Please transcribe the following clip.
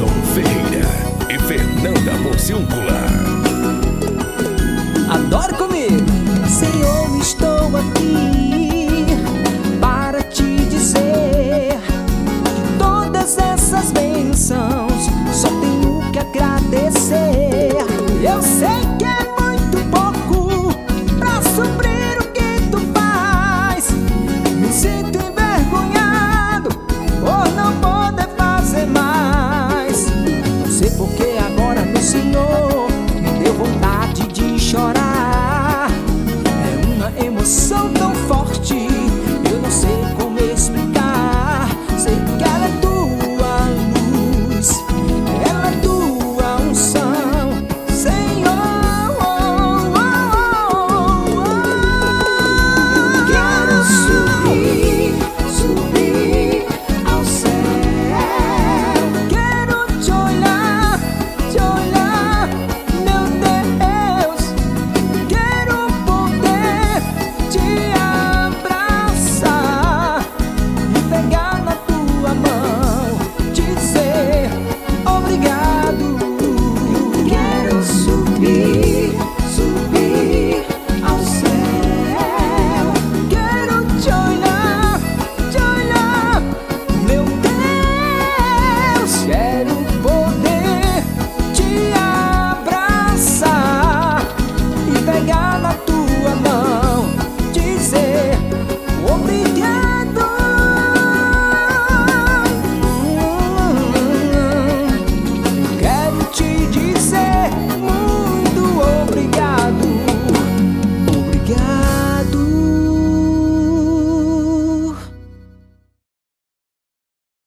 Edson Ferreira e Fernanda Porciúncula. Adore comigo. Senhor, estou aqui para te dizer que todas essas bênçãos só tenho que agradecer. Eu sei que é muito pouco pra suprir o que tu faz. Me sinto envergonhado por não poder fazer mais. Não sei porque agora no Senhor me deu vontade de chorar. É uma emoção tão forte, eu não sei